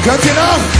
Könnt ihr noch?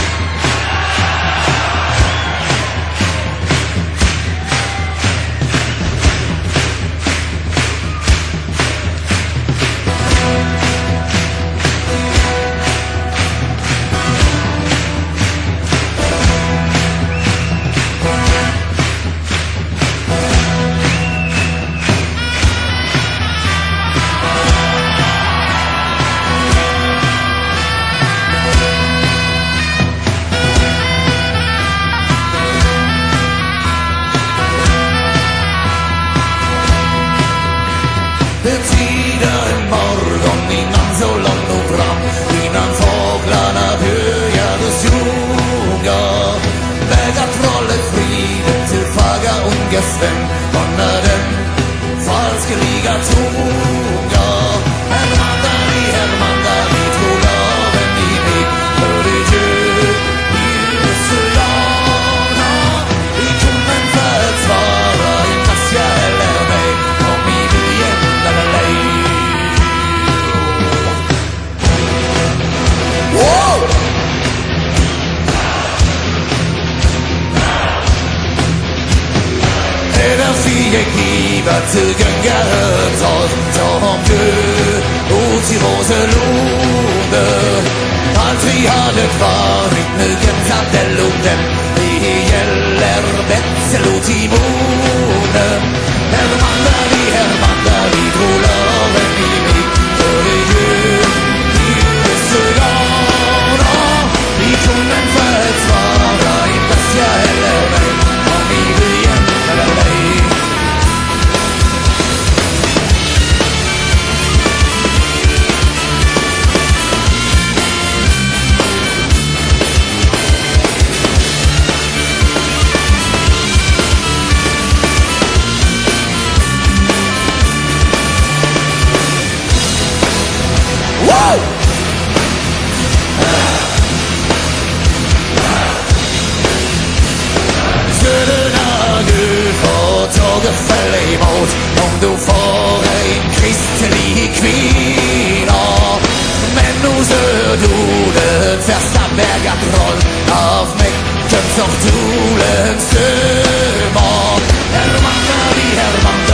Tidigare morgon innan solen når fram, innan fåglarna började sjunga, vägar trollet friden till faga unga sväng, och när den falskeliga tunga Hermandali, tror loven i mig, för det gör ljuslana i tonen för att svara i passia eller mig, om i viljen eller ej. Wow! Fick givet till gängarhögtal, som död och till Roselunde. Allt vi hade kvar nu gämsade lunden, det gäller Betsel och Timonen. Hermandali, tror loven i mig, för det gör ljuslana i tonen för att svara i passia eller mig, om vi vill igen eller ej. Fäll emot om du får en kristlig kvinna, men hos ödorden fästa vägar troll av mäcken som solens sömar. Hermandali,